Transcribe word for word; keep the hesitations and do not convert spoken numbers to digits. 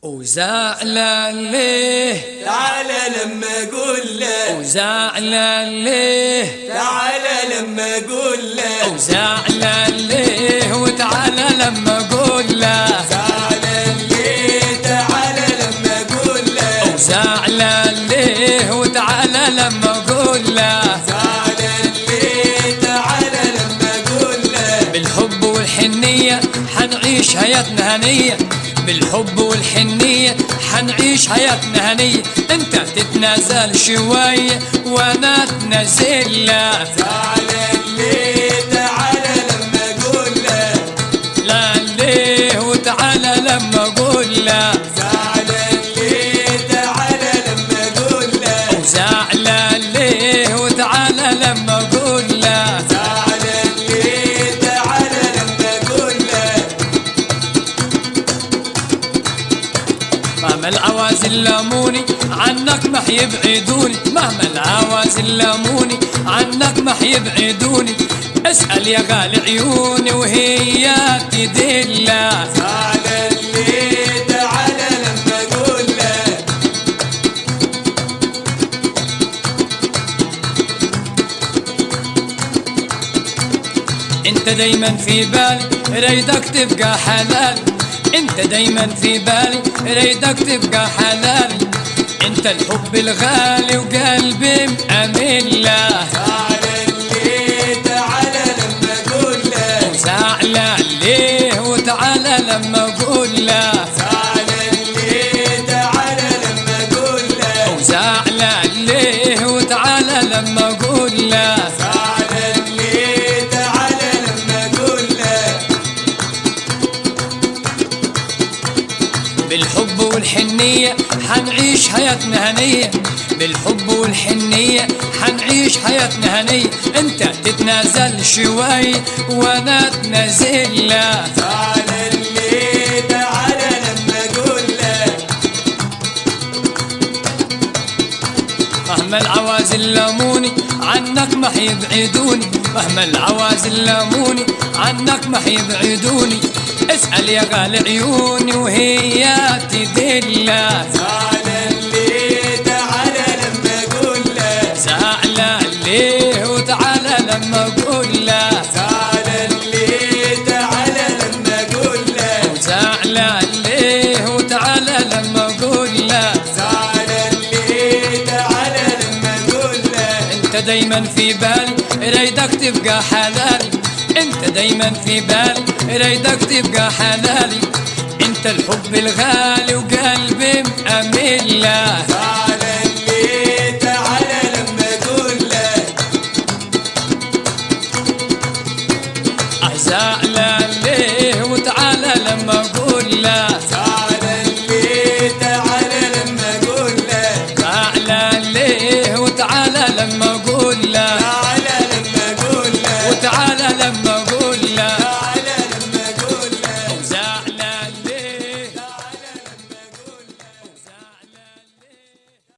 وزعلان ليه تعال لما اقول له، وزعلان ليه تعال لما اقول له، وزعلان ليه وتعالى لما اقول له، زعلان ليه تعال لما اقول له، وزعلان ليه وتعالى لما اقول له، زعلان ليه تعال لما اقول له، بالحب والحنية حنعيش حياتنا هنية، بالحب والحنية حنعيش حياتنا هنية، انت تتنازل شوية وانا اتنازل له، زعلان ليه تعال لما اقول له، لا ليه وتعالى لما اقول له، زعلان ليه تعال لما اقول له، وزعلان ليه وتعالى لما اقول له، زعلان ليه تعال لما اقول له، مهما العوازل لاموني عنك ما حيبعدوني، مهما العوازل لاموني عنك ما حيبعدوني، اسأل يا غالي عيوني وهي تدله، زعلان ليه تعال لما اقول له، انت دايما في بالي ريدك تبقى حلال، انت دايما في بالي ريدك تبقى حلال، انت الحب الغالي وقلبي مأمن له، زعلان ليه تعال لما اقول له، زعلان ليه وتعالى لما اقول له، زعلان ليه تعال لما اقول له، زعلان ليه وتعالى لما اقول له، زعلان ليه تعال لما اقول له، بالحب والحنية حنعيش حياتنا هنية، بالحب والحنية حنعيش حياتنا هنية، انت تتنازل شوي وانا اتنازل له، زعلان ليه تعال لما اقول له، مهما العوازل لاموني عنك ما حيبعدوني، مهما العوازل لاموني عنك ما حيبعدوني، اسأل يا غالي عيوني وهي تدله، زعلان ليه تعال لما اقول له، زعلان ليه وتعالى لما اقول له، زعلان ليه تعال لما اقول له، زعلان ليه وتعالى لما اقول له، زعلان ليه تعال لما اقول له، انت دايما في بالي ريدك تبقى حلالي، انت دايما في بالي ريدك تبقى حلالي، انت الحب الغالي وقلبي مأمن له، زعلان ليه تعال لما اقول له، زعلان ليه وتعالى لما اقول